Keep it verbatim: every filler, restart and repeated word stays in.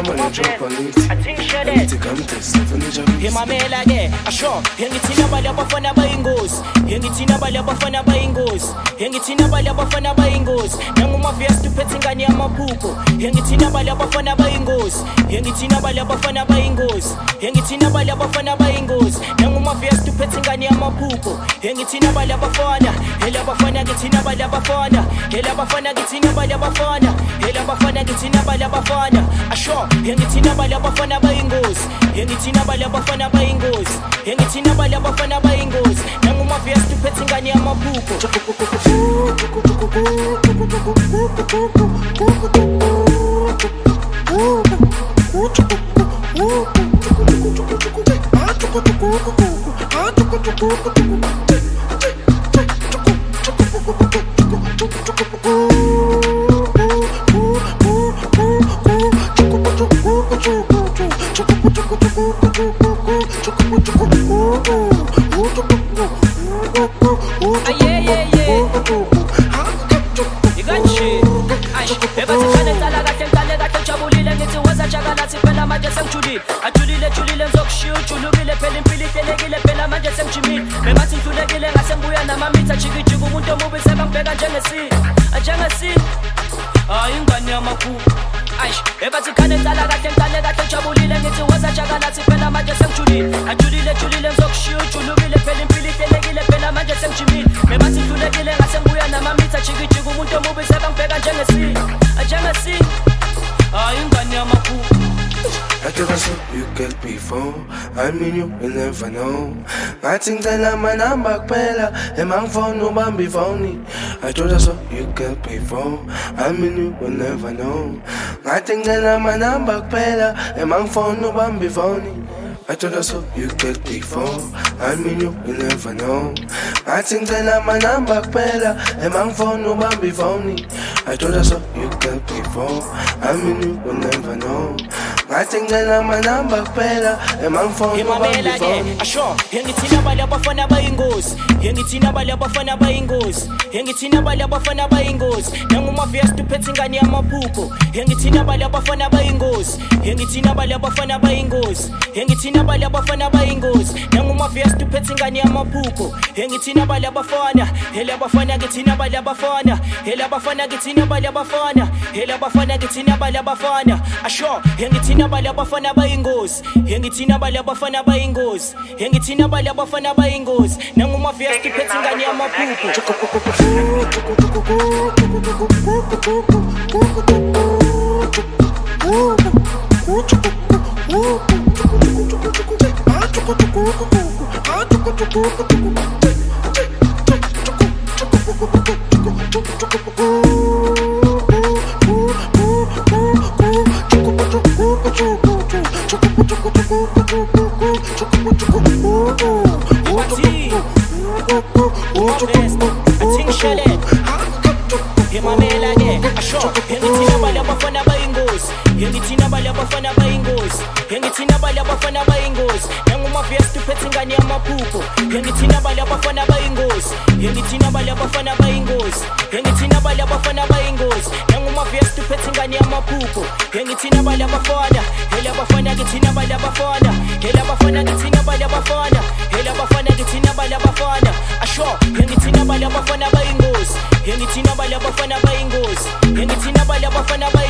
money drop on it. Anything come test, seven jump. Hey, my man, like that. I sure. Hengitina bala bafana bayingos. Hengitina bala bafana bayingos. Hengitina bala bafana bayingos. Nanguma fiesta pettingani amapuko. Hengitina bala bafana bayingos. Hengitina bala bafana bayingos. Hengitina bala bafana bayingos. Nanguma fiesta pettingani amapuko. Hengitina bala bafana. Hela bafana gitina bala bafana. Hela bafana gitina bala bafana. Hela bafana gitina bala bafana. I sure. Hengitina bala bafana bayingos. Hengitina bala bafana bayingos. Hengitina bala bafana bayingos. Nanguma fiesta pettingani amapuko. Ajulile julile mzokshio chulugile pele mpili telegile pela manje semchimi Memati tulegile ngasembuya namamita chiki chiku umuntu omubi sebangibheka njengesi Njengesi Ayingane yamakhulu Aish ebathi khane ntala kahle ntale kahle jabulile ngithi waza jakalathi phela manje sengijulile Ajulile julile mzokshio chulugile pele mpili telegile phela manje semchimi Memati tulegile ngasembuya namamita chiki chiku umuntu omubi sebangibheka njengesi Njengesi Ayingane yamakhulu I told us you get before. I mean you will never know. I think that I'm a number pela. And my phone no man be phony. I told us you get before. I mean you will never know. I think that I'm a number pela. And my phone no man be phony. I told us you get before. I mean you will never know. I think that I'm a number pela. And my phone no man be phony. I told us you get before. I mean you will never know. I think that I'm a number pela. And my phone no man be phony. I sure. Hengitina bala bafana bayingos. Hengitina bala bafana bayingos. Hengitina bala bafana bayingos. Nanguma fiesta pettingani amapuko. Hengitina bala bafana bayingos. Hengitina bala bafana bayingos. Hengitina bala bafana bayingos. Nanguma fiesta pettingani amapuko. Hengitina bala bafana. Hela bafana gitina bala bafana. Hela bafana gitina bala bafana. Hela bafana gitina bala bafana. I sure. Hengitina bala bafana bayingos. Hengitina bala bafana bayingos. Hengitina bala bafana bayingos. Nanguma fiesta pettingani amapuko. Hengitina bala bafana bayingos. Hengitina bala bafana bayingos. Nanguma fiesta pettingani amapuko. Hengitina bala bafana bayingos. Hengitina bala bafana bayingos. Hengitina bala bafana bayingos. Nanguma fiesta pettingani amapuko. Hengitina bala bafana. Hela bafana gitina bala bafana. Hela bafana gitina bala bafana. Hela bafana gitina bala bafana. Asho. Hengitina bala bafana bayingos. Hengitina bala bafana bayingos. Hengitina bala bafana bayingos.